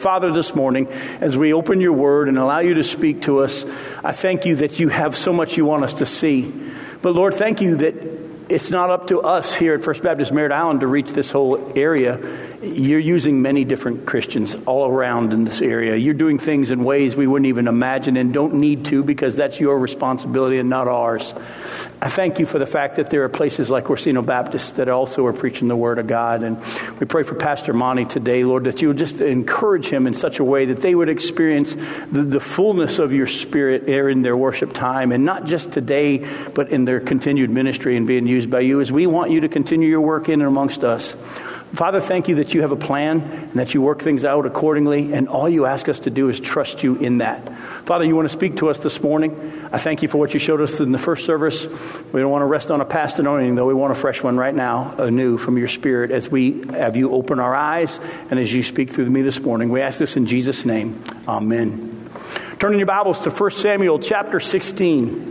Father, this morning, as we open your word and allow you to speak to us, I thank you that you have so much you want us to see. But Lord, thank you that it's not up to us here at First Baptist Merritt Island to reach this whole area. You're using many different Christians all around in this area. You're doing things in ways we wouldn't even imagine and don't need to, because that's your responsibility and not ours. I thank you for the fact that there are places like Orsino Baptist that also are preaching the Word of God. And we pray for Pastor Monty today, Lord, that you would just encourage him in such a way that they would experience the fullness of your Spirit in their worship time, and not just today, but in their continued ministry and being used by you, as we want you to continue your work in and amongst us. Father, thank you that you have a plan and that you work things out accordingly, and all you ask us to do is trust you in that. Father, you want to speak to us this morning. I thank you for what you showed us in the first service. We don't want to rest on a past anointing, though. We want a fresh one right now, anew from your Spirit, as we have you open our eyes and as you speak through me this morning. We ask this in Jesus' name. Amen. Turn in your Bibles to 1 Samuel chapter 16.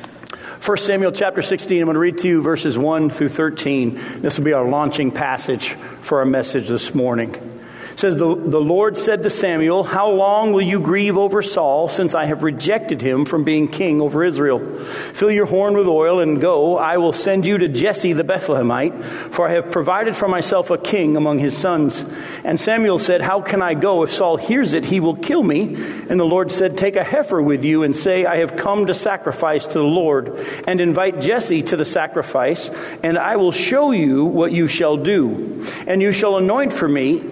1 Samuel chapter 16, I'm going to read to you verses 1 through 13. This will be our launching passage for our message this morning. It says, the Lord said to Samuel, "How long will you grieve over Saul, since I have rejected him from being king over Israel? Fill your horn with oil and go. I will send you to Jesse the Bethlehemite, for I have provided for myself a king among his sons." And Samuel said, "How can I go? If Saul hears it, he will kill me." And the Lord said, "Take a heifer with you and say, I have come to sacrifice to the Lord, and invite Jesse to the sacrifice, and I will show you what you shall do. And you shall anoint for me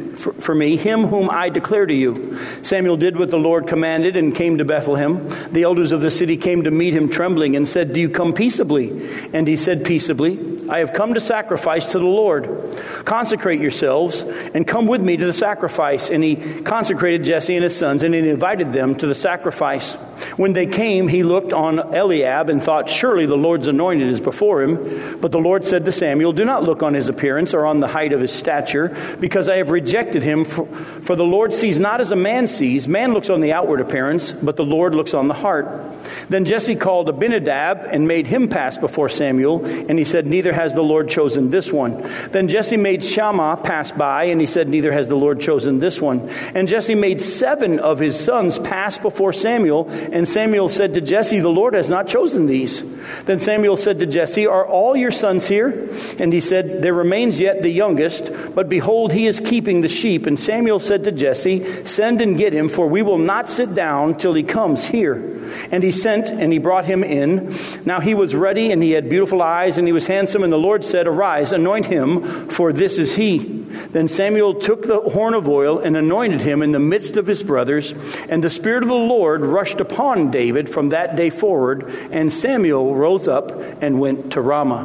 him whom I declare to you." Samuel did what the Lord commanded and came to Bethlehem. The elders of the city came to meet him trembling and said, "Do you come peaceably?" And he said peaceably, "I have come to sacrifice to the Lord. Consecrate yourselves and come with me to the sacrifice." And he consecrated Jesse and his sons, and he invited them to the sacrifice. When they came, he looked on Eliab and thought, "Surely the Lord's anointed is before him." But the Lord said to Samuel, "Do not look on his appearance or on the height of his stature, because I have rejected him. For the Lord sees not as a man sees. Man looks on the outward appearance, but the Lord looks on the heart." Then Jesse called Abinadab and made him pass before Samuel. And he said, "Neither has the Lord chosen this one." Then Jesse made Shammah pass by, and he said, "Neither has the Lord chosen this one." And Jesse made 7 of his sons pass before Samuel. And Samuel said to Jesse, "The Lord has not chosen these." Then Samuel said to Jesse, "Are all your sons here?" And he said, "There remains yet the youngest, but behold, he is keeping the sheep." And Samuel said to Jesse, "Send and get him, for we will not sit down till he comes here." And he sent, and he brought him in. Now he was ruddy, and he had beautiful eyes, and he was handsome. And the Lord said, "Arise, anoint him, for this is he." Then Samuel took the horn of oil and anointed him in the midst of his brothers. And the Spirit of the Lord rushed upon David from that day forward. And Samuel rose up and went to Ramah.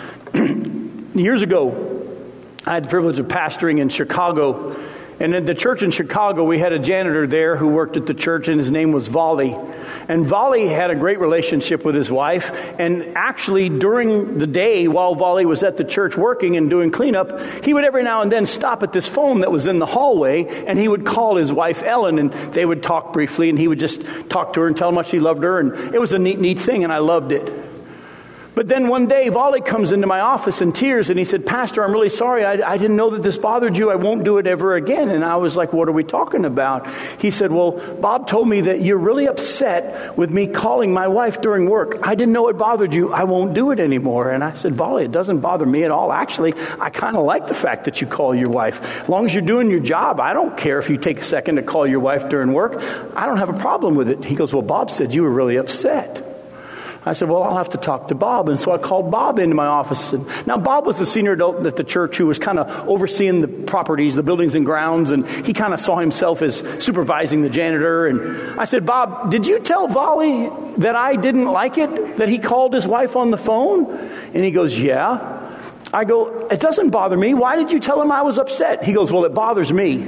Years ago, I had the privilege of pastoring in Chicago. And at the church in Chicago, we had a janitor there who worked at the church, and his name was Volley. And Volley had a great relationship with his wife. And actually, during the day, while Volley was at the church working and doing cleanup, he would every now and then stop at this phone that was in the hallway, and he would call his wife, Ellen, and they would talk briefly, and he would just talk to her and tell how much he loved her. And it was a neat thing, and I loved it. But then one day, Volley comes into my office in tears, and he said, "Pastor, I'm really sorry. I didn't know that this bothered you. I won't do it ever again." And I was like, "What are we talking about?" He said, "Well, Bob told me that you're really upset with me calling my wife during work. I didn't know it bothered you. I won't do it anymore." And I said, "Volley, it doesn't bother me at all. Actually, I kind of like the fact that you call your wife. As long as you're doing your job, I don't care if you take a second to call your wife during work. I don't have a problem with it." He goes, "Well, Bob said you were really upset." I said, "Well, I'll have to talk to Bob." And so I called Bob into my office. And now, Bob was the senior adult at the church who was kind of overseeing the properties, the buildings and grounds, and he kind of saw himself as supervising the janitor. And I said, "Bob, did you tell Volley that I didn't like it, that he called his wife on the phone?" And he goes, "Yeah." I go, "It doesn't bother me. Why did you tell him I was upset?" He goes, "Well, it bothers me."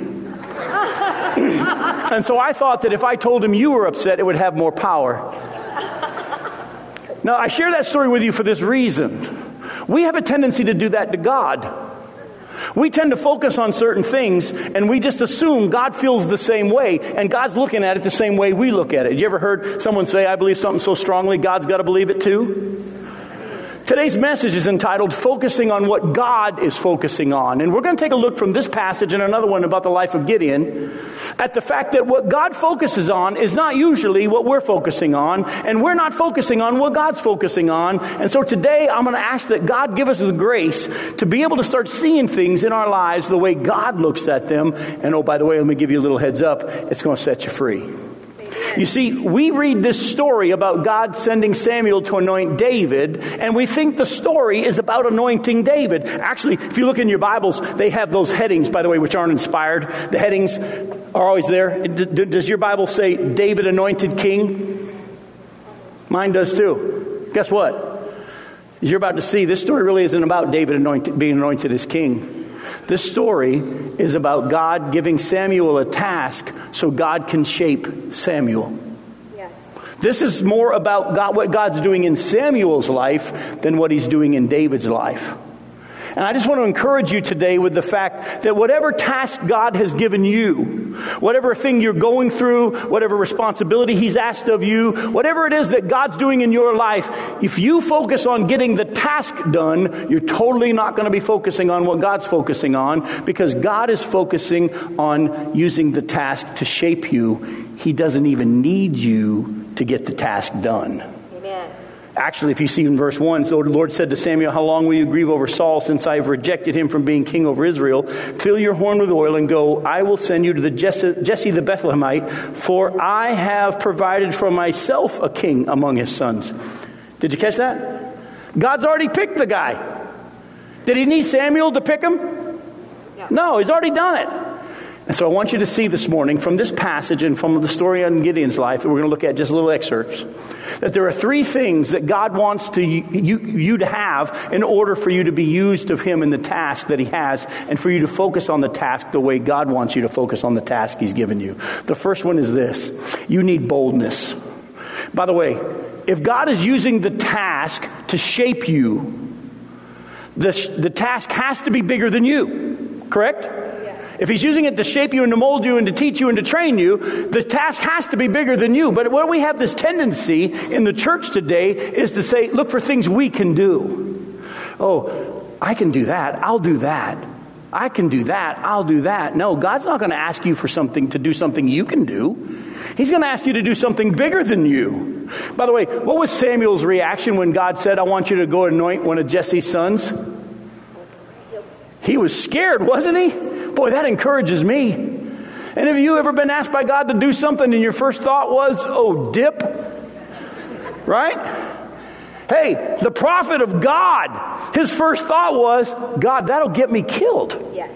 And so I thought that if I told him you were upset, it would have more power. Now, I share that story with you for this reason. We have a tendency to do that to God. We tend to focus on certain things, and we just assume God feels the same way, and God's looking at it the same way we look at it. You ever heard someone say, "I believe something so strongly, God's got to believe it too"? Today's message is entitled Focusing on What God is Focusing On. And we're going to take a look from this passage and another one about the life of Gideon at the fact that what God focuses on is not usually what we're focusing on, and we're not focusing on what God's focusing on. And so today I'm going to ask that God give us the grace to be able to start seeing things in our lives the way God looks at them. And oh, by the way, let me give you a little heads up. It's going to set you free. You see, we read this story about God sending Samuel to anoint David, and we think the story is about anointing David. Actually, if you look in your Bibles, they have those headings, by the way, which aren't inspired. The headings are always there. Does your Bible say David anointed king? Mine does too. Guess what? As you're about to see, this story really isn't about David being anointed as king. This story is about God giving Samuel a task so God can shape Samuel. Yes. This is more about God, what God's doing in Samuel's life than what he's doing in David's life. And I just want to encourage you today with the fact that whatever task God has given you, whatever thing you're going through, whatever responsibility he's asked of you, whatever it is that God's doing in your life, if you focus on getting the task done, you're totally not going to be focusing on what God's focusing on, because God is focusing on using the task to shape you. He doesn't even need you to get the task done. Actually, if you see in verse 1, so the Lord said to Samuel, "How long will you grieve over Saul, since I have rejected him from being king over Israel? Fill your horn with oil and go. I will send you to the Jesse the Bethlehemite, for I have provided for myself a king among his sons." Did you catch that? God's already picked the guy. Did he need Samuel to pick him? No, he's already done it. And so I want you to see this morning from this passage and from the story on Gideon's life that we're going to look at, just little excerpts, that there are three things that God wants you to have in order for you to be used of him in the task that he has, and for you to focus on the task the way God wants you to focus on the task he's given you. The first one is this: you need boldness. By the way, if God is using the task to shape you, the task has to be bigger than you, correct? If he's using it to shape you and to mold you and to teach you and to train you, the task has to be bigger than you. But what we have this tendency in the church today is to say, look for things we can do. Oh, I can do that. I'll do that. I can do that. I'll do that. No, God's not going to ask you for something to do something you can do. He's going to ask you to do something bigger than you. By the way, what was Samuel's reaction when God said, "I want you to go anoint one of Jesse's sons"? He was scared, wasn't he? Boy, that encourages me. And have you ever been asked by God to do something and your first thought was, "Oh, dip"? Right? Hey, the prophet of God, his first thought was, "God, that'll get me killed." Yes.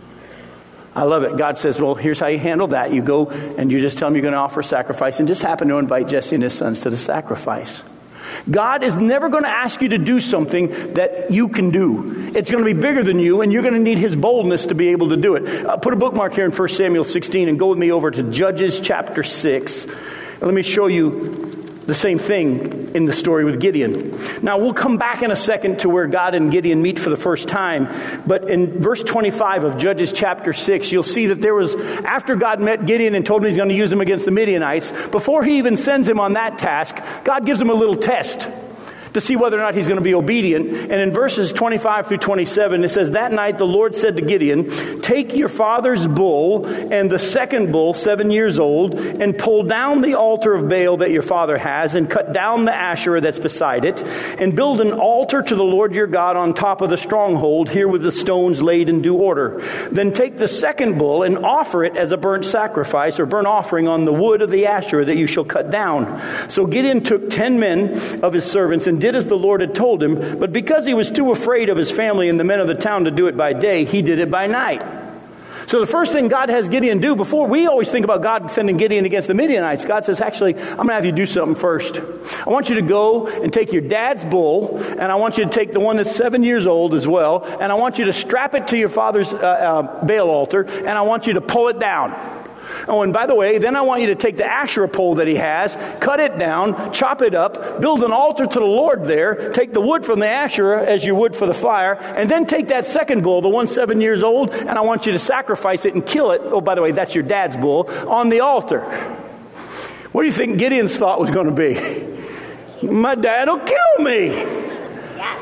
I love it. God says, well, here's how you handle that. You go and you just tell him you're going to offer a sacrifice, and just happen to invite Jesse and his sons to the sacrifice. God is never going to ask you to do something that you can do. It's going to be bigger than you, and you're going to need his boldness to be able to do it. Put a bookmark here in 1 Samuel 16 and go with me over to Judges chapter 6. And let me show you the same thing in the story with Gideon. Now, we'll come back in a second to where God and Gideon meet for the first time. But in verse 25 of Judges chapter 6, you'll see that there was, after God met Gideon and told him he's going to use him against the Midianites, before he even sends him on that task, God gives him a little test to see whether or not he's going to be obedient. And in verses 25 through 27, it says, "That night the Lord said to Gideon, 'Take your father's bull and the second bull, 7 years old, and pull down the altar of Baal that your father has, and cut down the Asherah that's beside it, and build an altar to the Lord your God on top of the stronghold, here with the stones laid in due order. Then take the second bull and offer it as a burnt sacrifice or burnt offering on the wood of the Asherah that you shall cut down.' So Gideon took 10 men of his servants and did as the Lord had told him, but because he was too afraid of his family and the men of the town to do it by day, he did it by night." So the first thing God has Gideon do, before we always think about God sending Gideon against the Midianites, God says, actually, I'm going to have you do something first. I want you to go and take your dad's bull, and I want you to take the one that's 7 years old as well, and I want you to strap it to your father's Baal altar, and I want you to pull it down. Oh, and by the way, then I want you to take the Asherah pole that he has, cut it down, chop it up, build an altar to the Lord there, take the wood from the Asherah as you would for the fire, and then take that second bull, the one 7 years old, and I want you to sacrifice it and kill it. Oh, by the way, that's your dad's bull, on the altar. What do you think Gideon's thought was going to be? My dad will kill me. Yes.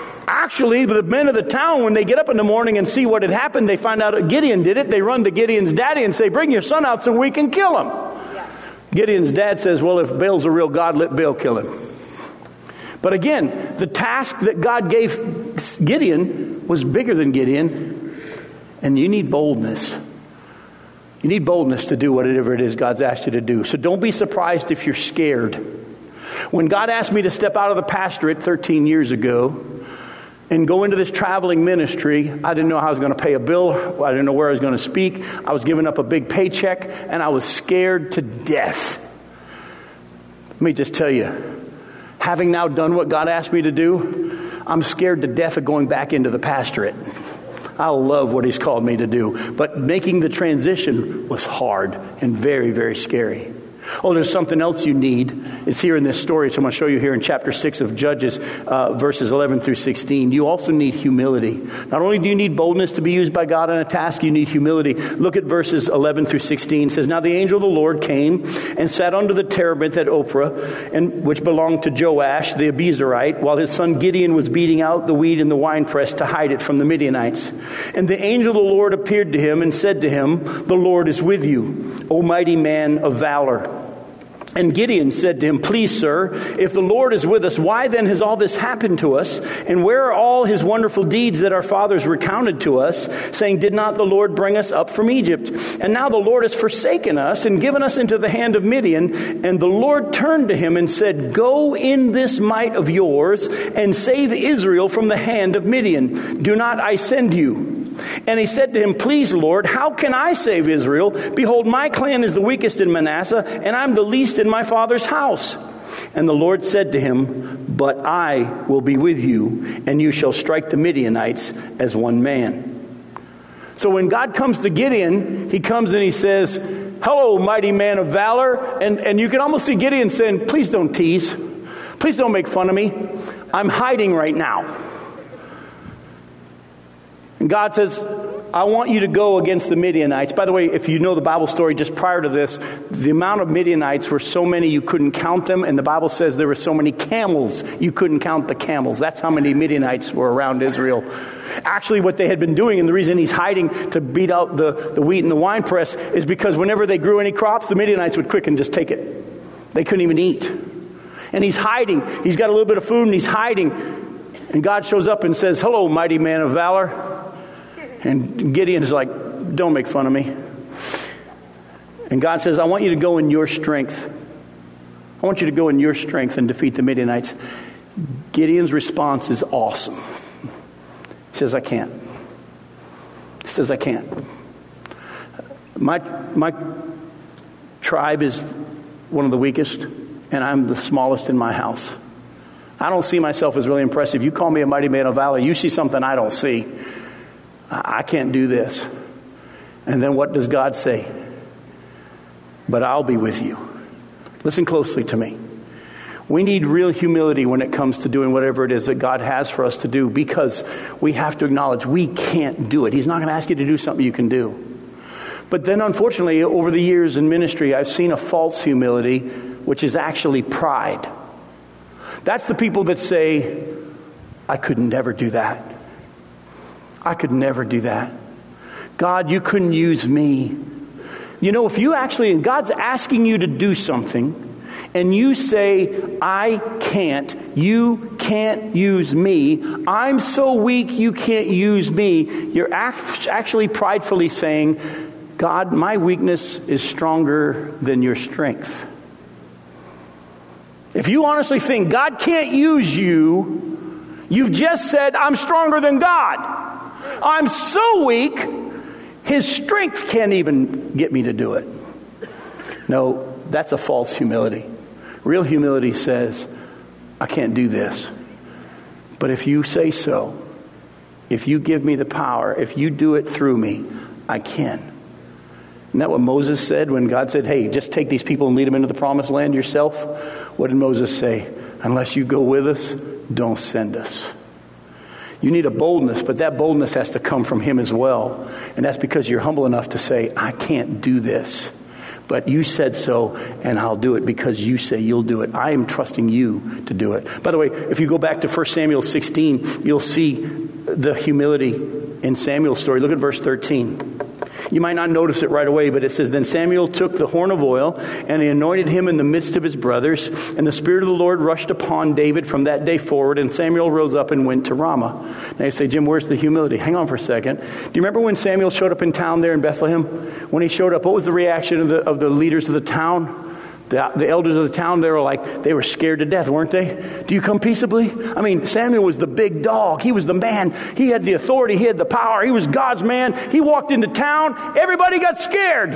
Actually, the men of the town, when they get up in the morning and see what had happened, they find out Gideon did it. They run to Gideon's daddy and say, bring your son out so we can kill him. Yes. Gideon's dad says, well, if Baal's a real God, let Baal kill him. But again, the task that God gave Gideon was bigger than Gideon. And you need boldness. You need boldness to do whatever it is God's asked you to do. So don't be surprised if you're scared. When God asked me to step out of the pastorate 13 years ago and go into this traveling ministry, I didn't know how I was going to pay a bill. I didn't know where I was going to speak. I was giving up a big paycheck, and I was scared to death. Let me just tell you, having now done what God asked me to do, I'm scared to death of going back into the pastorate. I love what He's called me to do. But making the transition was hard and very, very scary. Oh, there's something else you need. It's here in this story, so I'm going to show you here in chapter 6 of Judges, verses 11 through 16. You also need humility. Not only do you need boldness to be used by God on a task, you need humility. Look at verses 11 through 16. It says, now the angel of the Lord came and sat under the terebinth at Ophrah, which belonged to Joash the Abiezrite, while his son Gideon was beating out the wheat in the winepress to hide it from the Midianites. And the angel of the Lord appeared to him and said to him, the Lord is with you, O mighty man of valor. And Gideon said to him, please, sir, if the Lord is with us, why then has all this happened to us? And where are all his wonderful deeds that our fathers recounted to us, saying, did not the Lord bring us up from Egypt? And now the Lord has forsaken us and given us into the hand of Midian. And the Lord turned to him and said, go in this might of yours and save Israel from the hand of Midian. Do not I send you? And he said to him, please, Lord, how can I save Israel? Behold, my clan is the weakest in Manasseh, and I'm the least in my father's house. And the Lord said to him, but I will be with you, and you shall strike the Midianites as one man. So when God comes to Gideon, he comes and he says, hello, mighty man of valor. And you can almost see Gideon saying, please don't tease. Please don't make fun of me. I'm hiding right now. And God says, I want you to go against the Midianites. By the way, if you know the Bible story just prior to this, the amount of Midianites were so many you couldn't count them. And the Bible says there were so many camels you couldn't count the camels. That's how many Midianites were around Israel. Actually, what they had been doing, and the reason he's hiding to beat out the wheat in the winepress, is because whenever they grew any crops, the Midianites would quick and just take it. They couldn't even eat. And he's hiding. He's got a little bit of food and he's hiding. And God shows up and says, hello, mighty man of valor. And Gideon's like, don't make fun of me. And God says, I want you to go in your strength. I want you to go in your strength and defeat the Midianites. Gideon's response is awesome. He says, I can't. He says, I can't. My tribe is one of the weakest, and I'm the smallest in my house. I don't see myself as really impressive. You call me a mighty man of valor, you see something I don't see. I can't do this. And then what does God say? But I'll be with you. Listen closely to me. We need real humility when it comes to doing whatever it is that God has for us to do, because we have to acknowledge we can't do it. He's not going to ask you to do something you can do. But then unfortunately, over the years in ministry, I've seen a false humility, which is actually pride. That's the people that say, I could never do that. I could never do that. God, you couldn't use me. You know, if you actually, and God's asking you to do something, and you say, I can't, you can't use me, I'm so weak you can't use me, you're actually pridefully saying, God, my weakness is stronger than your strength. If you honestly think God can't use you, you've just said, I'm stronger than God. I'm so weak, his strength can't even get me to do it. No, that's a false humility. Real humility says, I can't do this. But if you say so, if you give me the power, if you do it through me, I can. Isn't that what Moses said when God said, hey, just take these people and lead them into the promised land yourself? What did Moses say? Unless you go with us, don't send us. You need a boldness, but that boldness has to come from him as well. And that's because you're humble enough to say, I can't do this. But you said so, and I'll do it because you say you'll do it. I am trusting you to do it. By the way, if you go back to 1 Samuel 16, you'll see the humility in Samuel's story. Look at verse 13. You might not notice it right away, but it says, Then Samuel took the horn of oil, and he anointed him in the midst of his brothers. And the Spirit of the Lord rushed upon David from that day forward, and Samuel rose up and went to Ramah. Now you say, Jim, where's the humility? Hang on for a second. Do you remember when Samuel showed up in town there in Bethlehem? When he showed up, what was the reaction of the leaders of the town? The elders of the town, they were scared to death, weren't they? Do you come peaceably? I mean, Samuel was the big dog. He was the man. He had the authority. He had the power. He was God's man. He walked into town. Everybody got scared.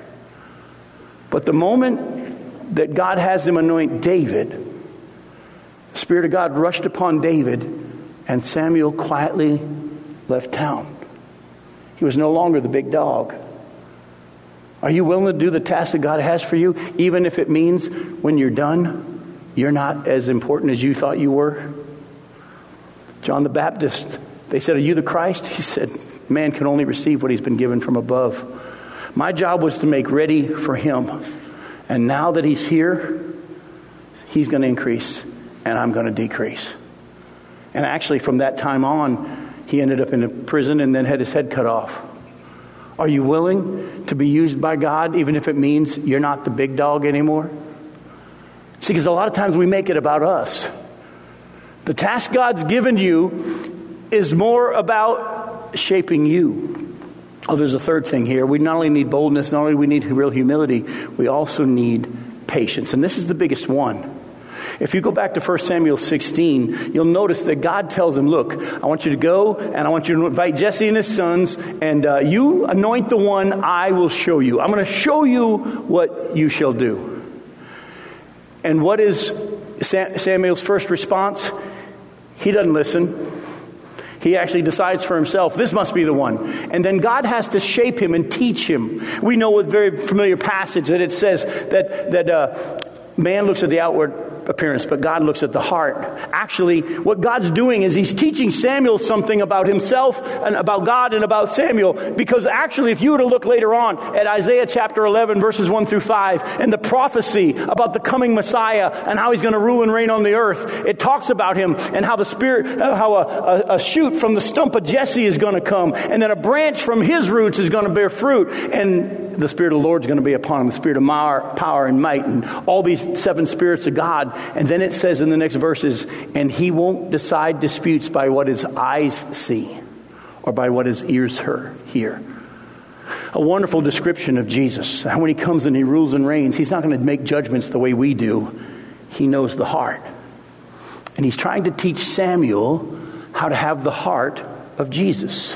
But the moment that God has him anoint David, the Spirit of God rushed upon David, and Samuel quietly left town. He was no longer the big dog. Are you willing to do the task that God has for you, even if it means when you're done, you're not as important as you thought you were? John the Baptist, they said, Are you the Christ? He said, Man can only receive what he's been given from above. My job was to make ready for him. And now that he's here, he's going to increase and I'm going to decrease. And actually from that time on, he ended up in a prison and then had his head cut off. Are you willing to be used by God, even if it means you're not the big dog anymore? See, because a lot of times we make it about us. The task God's given you is more about shaping you. Oh, there's a third thing here. We not only need boldness, not only do we need real humility, we also need patience. And this is the biggest one. If you go back to 1 Samuel 16, you'll notice that God tells him, look, I want you to go and I want you to invite Jesse and his sons, and you anoint the one I will show you. I'm going to show you what you shall do. And what is Samuel's first response? He doesn't listen. He actually decides for himself, this must be the one. And then God has to shape him and teach him. We know with very familiar passage that it says that man looks at the outward appearance, but God looks at the heart. Actually, what God's doing is he's teaching Samuel something about himself and about God and about Samuel. Because actually, if you were to look later on at Isaiah chapter 11, verses 1 through 5, and the prophecy about the coming Messiah and how he's going to rule and reign on the earth, it talks about him and how the Spirit, how a shoot from the stump of Jesse is going to come, and then a branch from his roots is going to bear fruit, and the Spirit of the Lord is going to be upon him, the Spirit of power and might, and all these 7 spirits of God. And then it says in the next verses, and he won't decide disputes by what his eyes see or by what his ears hear. A wonderful description of Jesus. And when he comes and he rules and reigns, he's not going to make judgments the way we do. He knows the heart. And he's trying to teach Samuel how to have the heart of Jesus.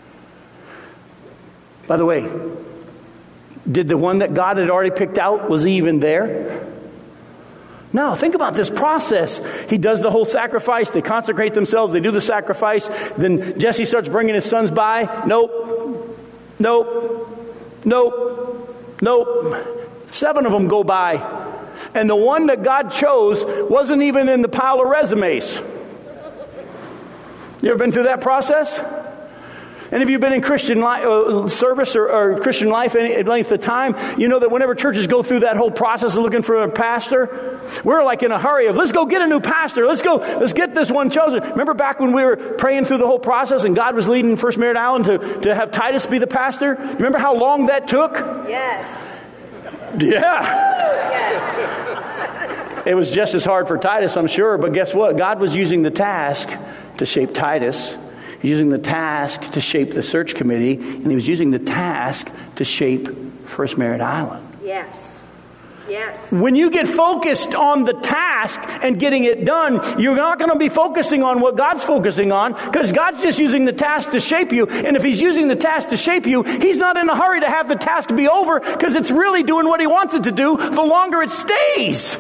By the way, did the one that God had already picked out, was he even there? No, think about this process. He does the whole sacrifice. They consecrate themselves. They do the sacrifice. Then Jesse starts bringing his sons by. Nope. 7 of them go by. And the one that God chose wasn't even in the pile of resumes. You ever been through that process? And if you've been in Christian service or Christian life any length of time, you know that whenever churches go through that whole process of looking for a pastor, we're like in a hurry of, let's go get a new pastor. Let's get this one chosen. Remember back when we were praying through the whole process and God was leading First Merritt Island to have Titus be the pastor? Remember how long that took? Yes. Yeah. Yes. It was just as hard for Titus, I'm sure. But guess what? God was using the task to shape Titus. He's using the task to shape the search committee, and he was using the task to shape First Merritt Island. Yes. Yes. When you get focused on the task and getting it done, you're not going to be focusing on what God's focusing on, because God's just using the task to shape you. And if he's using the task to shape you, he's not in a hurry to have the task be over, because it's really doing what he wants it to do the longer it stays.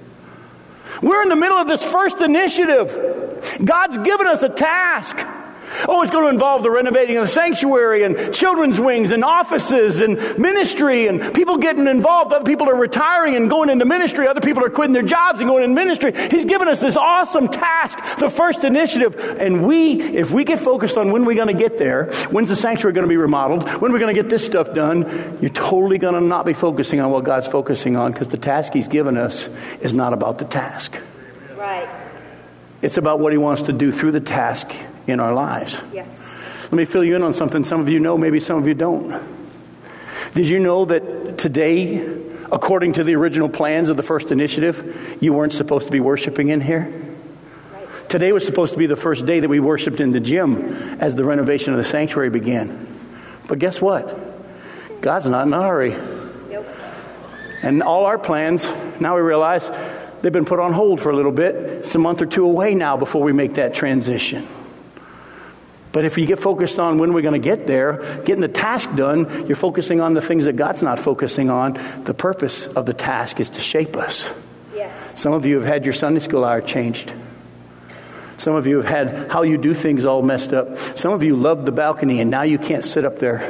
We're in the middle of this first initiative. God's given us a task. Oh, it's going to involve the renovating of the sanctuary and children's wings and offices and ministry and people getting involved. Other people are retiring and going into ministry. Other people are quitting their jobs and going into ministry. He's given us this awesome task, the first initiative. And if we get focused on when we're going to get there, when's the sanctuary going to be remodeled, when we're going to get this stuff done, you're totally going to not be focusing on what God's focusing on, because the task He's given us is not about the task. Right. It's about what He wants to do through the task in our lives. Yes. Let me fill you in on something some of you know, maybe some of you don't. Did you know that today, according to the original plans of the first initiative, you weren't supposed to be worshiping in here? Right. Today was supposed to be the first day that we worshiped in the gym as the renovation of the sanctuary began. But guess what? God's not in a hurry. Nope. And all our plans, now we realize, they've been put on hold for a little bit. It's a month or two away now before we make that transition. But if you get focused on when we're going to get there, getting the task done, you're focusing on the things that God's not focusing on. The purpose of the task is to shape us. Yes. Some of you have had your Sunday school hour changed. Some of you have had how you do things all messed up. Some of you loved the balcony and now you can't sit up there.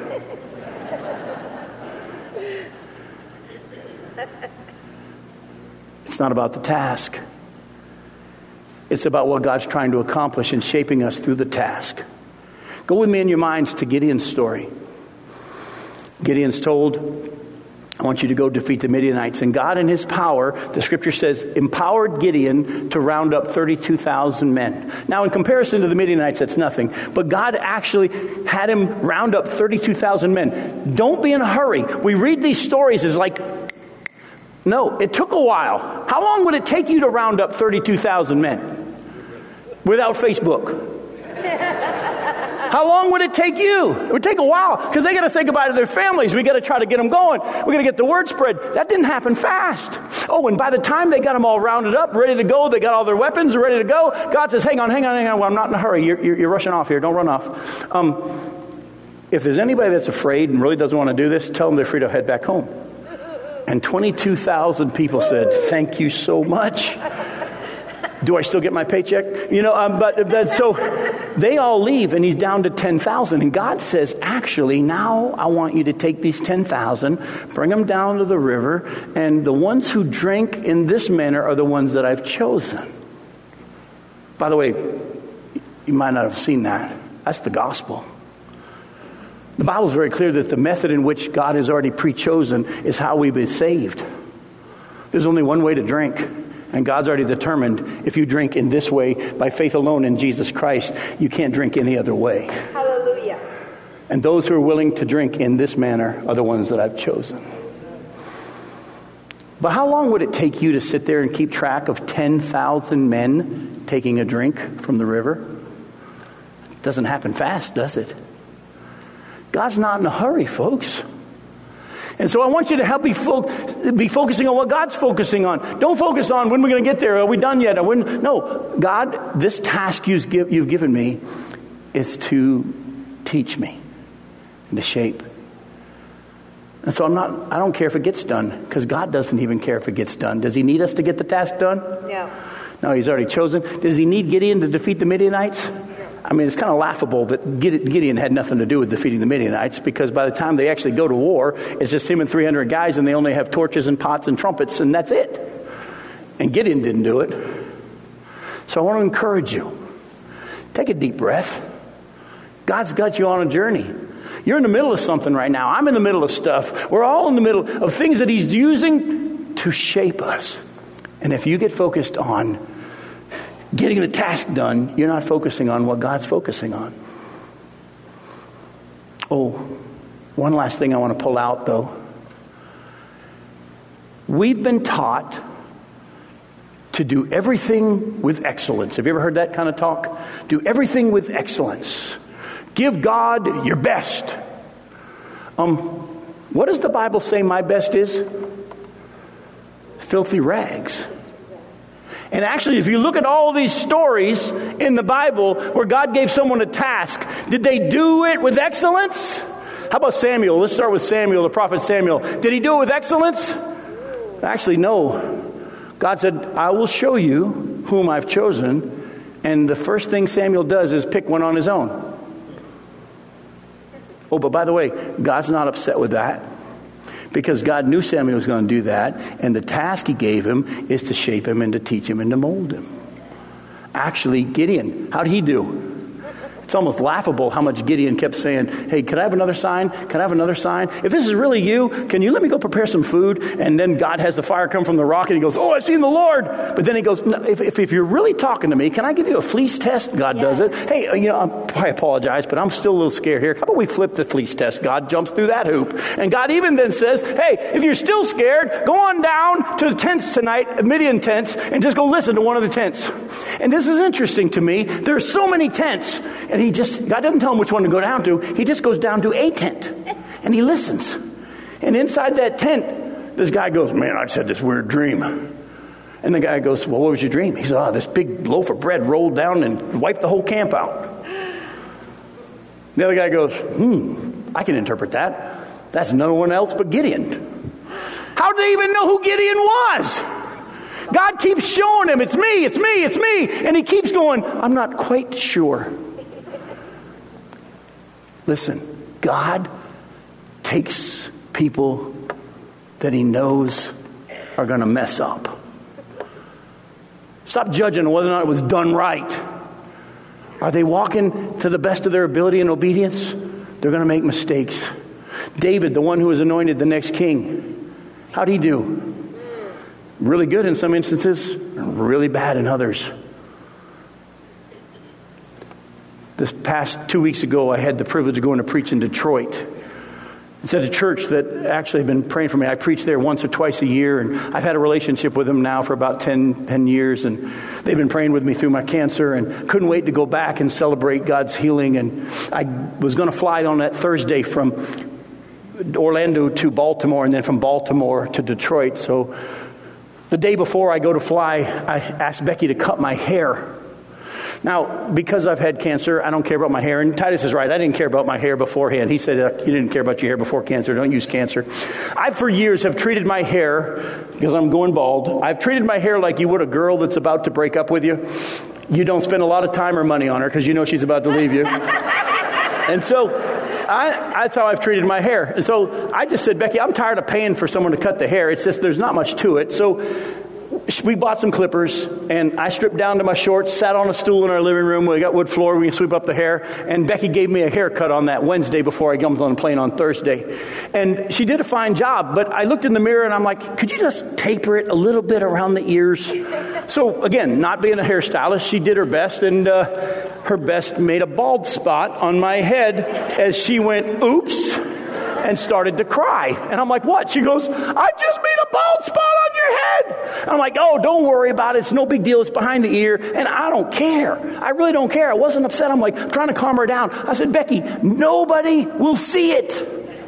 It's not about the task. It's about what God's trying to accomplish in shaping us through the task. Go with me in your minds to Gideon's story. Gideon's told, I want you to go defeat the Midianites. And God in His power, the scripture says, empowered Gideon to round up 32,000 men. Now, in comparison to the Midianites, that's nothing. But God actually had him round up 32,000 men. Don't be in a hurry. We read these stories as like, no, it took a while. How long would it take you to round up 32,000 men without Facebook? How long would it take you? It would take a while, because they got to say goodbye to their families. We got to try to get them going. We got to get the word spread. That didn't happen fast. Oh, and by the time they got them all rounded up, ready to go, they got all their weapons ready to go. God says, hang on. Well, I'm not in a hurry. You're rushing off here. Don't run off. If there's anybody that's afraid and really doesn't want to do this, tell them they're free to head back home. And 22,000 people said, thank you so much. Do I still get my paycheck? So they all leave and he's down to 10,000. And God says, actually, now I want you to take these 10,000, bring them down to the river. And the ones who drink in this manner are the ones that I've chosen. By the way, you might not have seen that. That's the gospel. The Bible is very clear that the method in which God has already pre-chosen is how we've been saved. There's only one way to drink. And God's already determined if you drink in this way by faith alone in Jesus Christ, you can't drink any other way. Hallelujah. And those who are willing to drink in this manner are the ones that I've chosen. But how long would it take you to sit there and keep track of 10,000 men taking a drink from the river? It doesn't happen fast, does it? God's not in a hurry, folks. And so I want you to help be focusing on what God's focusing on. Don't focus on when we're going to get there. Are we done yet? No, God, this task you've given me is to teach me and to shape. And so I don't care if it gets done, because God doesn't even care if it gets done. Does He need us to get the task done? No. No, He's already chosen. Does He need Gideon to defeat the Midianites? I mean, it's kind of laughable that Gideon had nothing to do with defeating the Midianites, because by the time they actually go to war, it's just him and 300 guys, and they only have torches and pots and trumpets, and that's it. And Gideon didn't do it. So I want to encourage you. Take a deep breath. God's got you on a journey. You're in the middle of something right now. I'm in the middle of stuff. We're all in the middle of things that He's using to shape us. And if you get focused on getting the task done, you're not focusing on what God's focusing on. Oh, one last thing I want to pull out, though. We've been taught to do everything with excellence. Have you ever heard that kind of talk? Do everything with excellence. Give God your best. What does the Bible say my best is? Filthy rags. And actually, if you look at all these stories in the Bible where God gave someone a task, did they do it with excellence? How about Samuel? Let's start with Samuel, the prophet Samuel. Did he do it with excellence? Actually, no. God said, I will show you whom I've chosen. And the first thing Samuel does is pick one on his own. Oh, but by the way, God's not upset with that, because God knew Samuel was going to do that, and the task he gave him is to shape him and to teach him and to mold him. Actually, Gideon, how'd he do? It's almost laughable how much Gideon kept saying, hey, could I have another sign? Can I have another sign? If this is really you, can you let me go prepare some food? And then God has the fire come from the rock and he goes, oh, I've seen the Lord. But then he goes, no, if you're really talking to me, can I give you a fleece test? God does it. Hey, I apologize, but I'm still a little scared here. How about we flip the fleece test? God jumps through that hoop. And God even then says, hey, if you're still scared, go on down to the tents tonight, Midian tents, and just go listen to one of the tents. And this is interesting to me. There's so many tents. And God doesn't tell him which one to go down to. He just goes down to a tent. And he listens. And inside that tent, this guy goes, man, I just had this weird dream. And the guy goes, well, what was your dream? He said, this big loaf of bread rolled down and wiped the whole camp out. The other guy goes, I can interpret that. That's no one else but Gideon. How did they even know who Gideon was? God keeps showing him, it's me, it's me, it's me. And he keeps going, I'm not quite sure. Listen, God takes people that he knows are going to mess up. Stop judging whether or not it was done right. Are they walking to the best of their ability and obedience? They're going to make mistakes. David, the one who was anointed the next king, how'd he do? Really good in some instances, really bad in others. This past 2 weeks ago, I had the privilege of going to preach in Detroit. It's at a church that actually have been praying for me. I preach there once or twice a year, and I've had a relationship with them now for about 10 years, and they've been praying with me through my cancer, and couldn't wait to go back and celebrate God's healing. And I was going to fly on that Thursday from Orlando to Baltimore, and then from Baltimore to Detroit. So the day before I go to fly, I asked Becky to cut my hair. Now, because I've had cancer, I don't care about my hair. And Titus is right. I didn't care about my hair beforehand. He said, you didn't care about your hair before cancer. Don't use cancer. I, for years, have treated my hair, because I'm going bald, I've treated my hair like you would a girl that's about to break up with you. You don't spend a lot of time or money on her because you know she's about to leave you. And so that's how I've treated my hair. And so I just said, Becky, I'm tired of paying for someone to cut the hair. It's just there's not much to it. So we bought some clippers, and I stripped down to my shorts, sat on a stool in our living room. We got wood floor. We can sweep up the hair. And Becky gave me a haircut on that Wednesday before I jumped on the plane on Thursday. And she did a fine job, but I looked in the mirror, and I'm like, could you just taper it a little bit around the ears? So, again, not being a hairstylist, she did her best, and her best made a bald spot on my head as she went, oops, and started to cry. And I'm like, what? She goes, I just made a bald spot on your head. And I'm like, oh, don't worry about it. It's no big deal. It's behind the ear. And I don't care. I really don't care. I wasn't upset. I'm like trying to calm her down. I said, Becky, nobody will see it.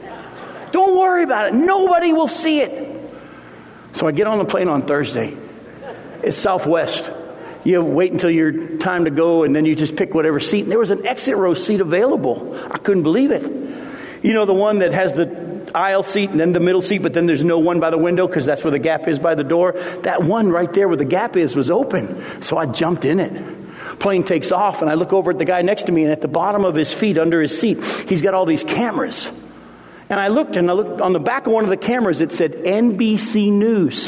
Don't worry about it. Nobody will see it. So I get on the plane on Thursday. It's Southwest. You wait until your time to go, and then you just pick whatever seat. And there was an exit row seat available. I couldn't believe it. You know, the one that has the aisle seat and then the middle seat, but then there's no one by the window because that's where the gap is by the door. That one right there where the gap is was open. So I jumped in it. Plane takes off, and I look over at the guy next to me, and at the bottom of his feet, under his seat, he's got all these cameras. And I looked on the back of one of the cameras, it said NBC News.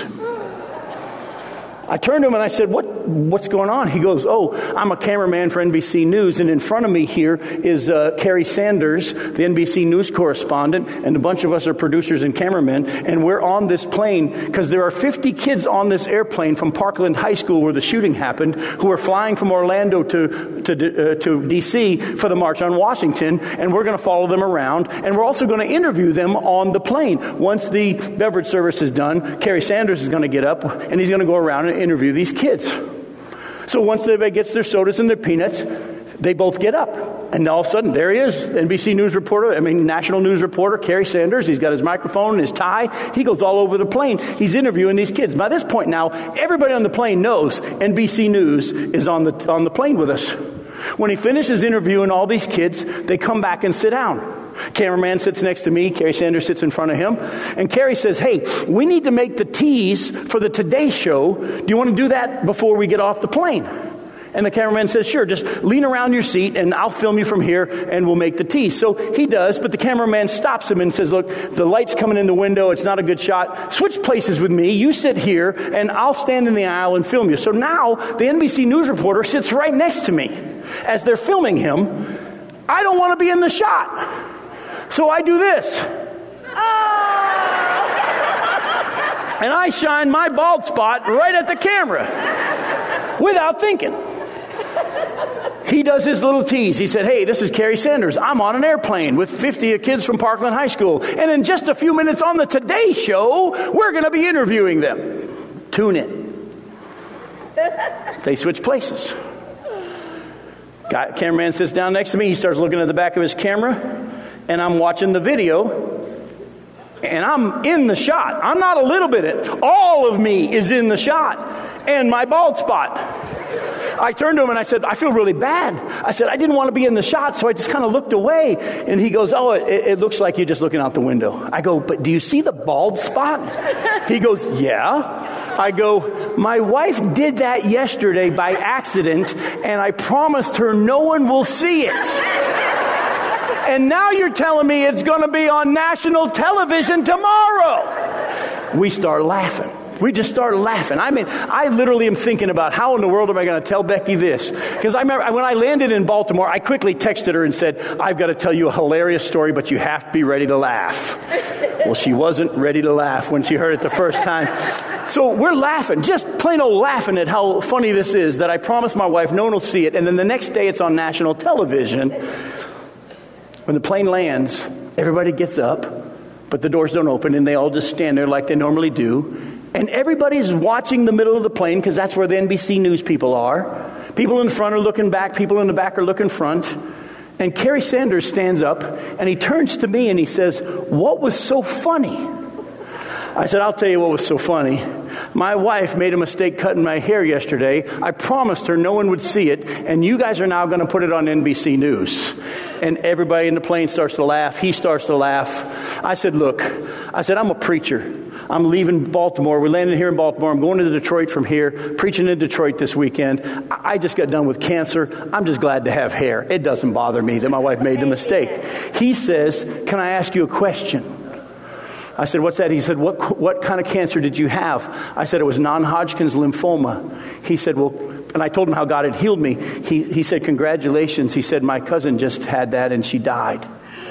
I turned to him and I said, what's going on? He goes, oh, I'm a cameraman for NBC News. And in front of me here is Carrie Sanders, the NBC News correspondent. And a bunch of us are producers and cameramen. And we're on this plane because there are 50 kids on this airplane from Parkland High School where the shooting happened who are flying from Orlando to D.C. for the March on Washington. And we're going to follow them around. And we're also going to interview them on the plane. Once the beverage service is done, Carrie Sanders is going to get up and he's going to go around and interview these kids. So once everybody gets their sodas and their peanuts, they both get up. And all of a sudden, there he is, national news reporter, Carrie Sanders. He's got his microphone and his tie. He goes all over the plane. He's interviewing these kids. By this point now, everybody on the plane knows NBC News is on the plane with us. When he finishes interviewing all these kids, they come back and sit down. Cameraman sits next to me. Carrie Sanders sits in front of him. And Carrie says, hey, we need to make the tease for the Today Show. Do you want to do that before we get off the plane? And the cameraman says, sure, just lean around your seat and I'll film you from here and we'll make the tease. So he does, but the cameraman stops him and says, look, the light's coming in the window. It's not a good shot. Switch places with me. You sit here and I'll stand in the aisle and film you. So now the NBC News reporter sits right next to me as they're filming him. I don't want to be in the shot. So I do this. And I shine my bald spot right at the camera without thinking. He does his little tease. He said, hey, this is Kerry Sanders. I'm on an airplane with 50 kids from Parkland High School. And in just a few minutes on the Today Show, we're going to be interviewing them. Tune in. They switch places. Cameraman sits down next to me. He starts looking at the back of his camera. And I'm watching the video. And I'm in the shot. I'm not a little bit in it. All of me is in the shot. And my bald spot. I turned to him and I said, I feel really bad. I said, I didn't want to be in the shot, so I just kind of looked away. And he goes, oh, it looks like you're just looking out the window. I go, but do you see the bald spot? He goes, yeah. I go, my wife did that yesterday by accident, and I promised her no one will see it. And now you're telling me it's going to be on national television tomorrow. We start laughing. We just started laughing. I mean, I literally am thinking about how in the world am I going to tell Becky this? Because I remember when I landed in Baltimore, I quickly texted her and said, I've got to tell you a hilarious story, but you have to be ready to laugh. Well, she wasn't ready to laugh when she heard it the first time. So we're laughing, just plain old laughing at how funny this is, that I promised my wife no one will see it. And then the next day it's on national television. When the plane lands, everybody gets up, but the doors don't open, and they all just stand there like they normally do. And everybody's watching the middle of the plane because that's where the NBC News people are. People in front are looking back. People in the back are looking front. And Kerry Sanders stands up and he turns to me and he says, what was so funny? I said, I'll tell you what was so funny. My wife made a mistake cutting my hair yesterday. I promised her no one would see it. And you guys are now going to put it on NBC News. And everybody in the plane starts to laugh. He starts to laugh. I said, look, I'm a preacher. I'm leaving Baltimore. We're landing here in Baltimore. I'm going to Detroit from here, preaching in Detroit this weekend. I just got done with cancer. I'm just glad to have hair. It doesn't bother me that my wife made the mistake. He says, can I ask you a question? I said, what's that? He said, what kind of cancer did you have? I said, it was non-Hodgkin's lymphoma. He said, well, and I told him how God had healed me. He said, congratulations. He said, my cousin just had that and she died.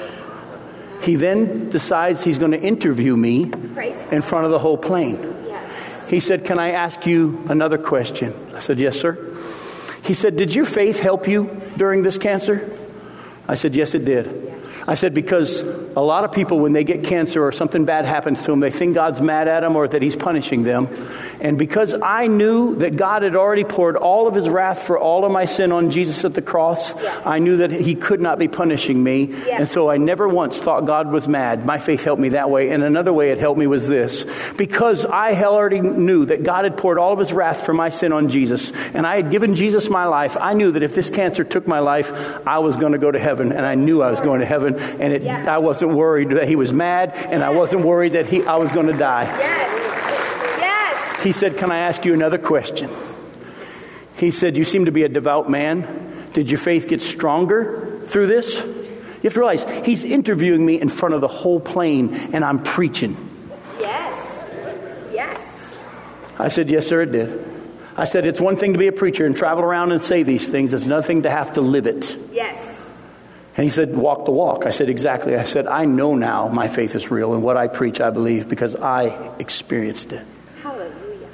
He then decides he's going to interview me in front of the whole plane. Yes. He said, can I ask you another question? I said, yes, sir. He said, did your faith help you during this cancer? I said, yes, it did. I said, because a lot of people, when they get cancer or something bad happens to them, they think God's mad at them or that he's punishing them. And because I knew that God had already poured all of his wrath for all of my sin on Jesus at the cross, yes. I knew that he could not be punishing me. Yes. And so I never once thought God was mad. My faith helped me that way. And another way it helped me was this. Because I already knew that God had poured all of his wrath for my sin on Jesus, and I had given Jesus my life, I knew that if this cancer took my life, I was going to go to heaven. And I knew I was going to heaven. And I wasn't worried that he was mad, and I wasn't worried that I was going to die. Yes. Yes. He said, can I ask you another question? He said, you seem to be a devout man. Did your faith get stronger through this? You have to realize, he's interviewing me in front of the whole plane, and I'm preaching. Yes. Yes. I said, yes, sir, it did. I said, it's one thing to be a preacher and travel around and say these things. It's another thing to have to live it. Yes. And he said, walk the walk. I said, exactly. I said, I know now my faith is real, and what I preach, I believe, because I experienced it. Hallelujah.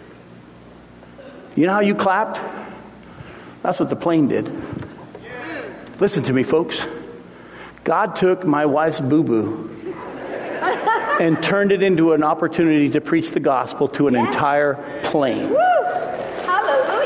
You know how you clapped? That's what the plane did. Listen to me, folks. God took my wife's boo-boo and turned it into an opportunity to preach the gospel to an entire plane. Woo! Hallelujah.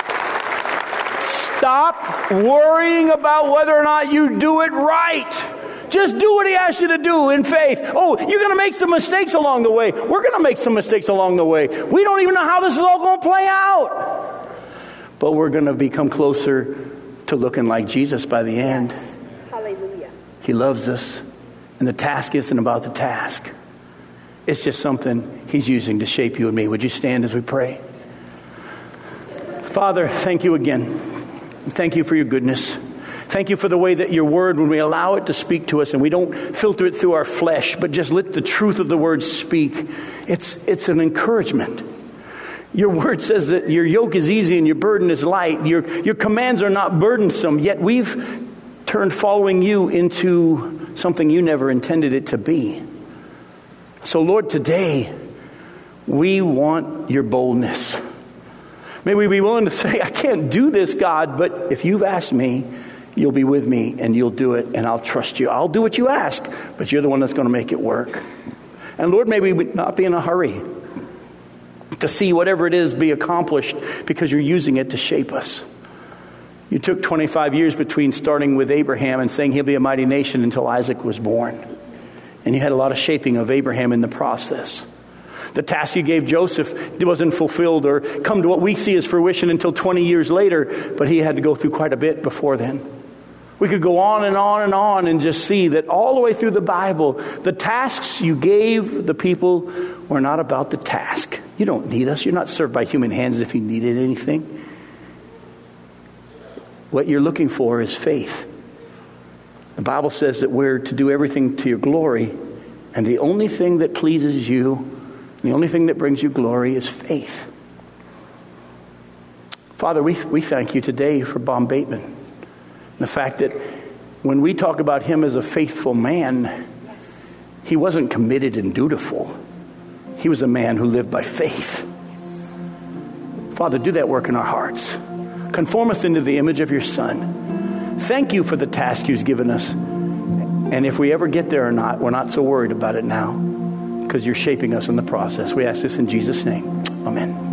Stop worrying about whether or not you do it right. Just do what he asks you to do in faith. Oh, you're going to make some mistakes along the way. We're going to make some mistakes along the way. We don't even know how this is all going to play out. But we're going to become closer to looking like Jesus by the end. Yes. Hallelujah. He loves us. And the task isn't about the task. It's just something he's using to shape you and me. Would you stand as we pray? Father, thank you again Thank you for your goodness. Thank you for the way that your word, when we allow it to speak to us and we don't filter it through our flesh, but just let the truth of the word speak, it's an encouragement. Your word says that your yoke is easy and your burden is light. Your commands are not burdensome, yet we've turned following you into something you never intended it to be. So Lord, today we want your boldness. May we be willing to say, I can't do this, God, but if you've asked me, you'll be with me and you'll do it and I'll trust you. I'll do what you ask, but you're the one that's going to make it work. And Lord, may we not be in a hurry to see whatever it is be accomplished because you're using it to shape us. You took 25 years between starting with Abraham and saying he'll be a mighty nation until Isaac was born. And you had a lot of shaping of Abraham in the process. The task you gave Joseph wasn't fulfilled or come to what we see as fruition until 20 years later, but he had to go through quite a bit before then. We could go on and on and on and just see that all the way through the Bible, the tasks you gave the people were not about the task. You don't need us. You're not served by human hands if you needed anything. What you're looking for is faith. The Bible says that we're to do everything to your glory, and the only thing that pleases you, the only thing that brings you glory is faith. Father, we thank you today for Bob Bateman. The fact that when we talk about him as a faithful man, he wasn't committed and dutiful. He was a man who lived by faith. Father, do that work in our hearts. Conform us into the image of your Son. Thank you for the task you've given us. And if we ever get there or not, we're not so worried about it now because you're shaping us in the process. We ask this in Jesus' name. Amen.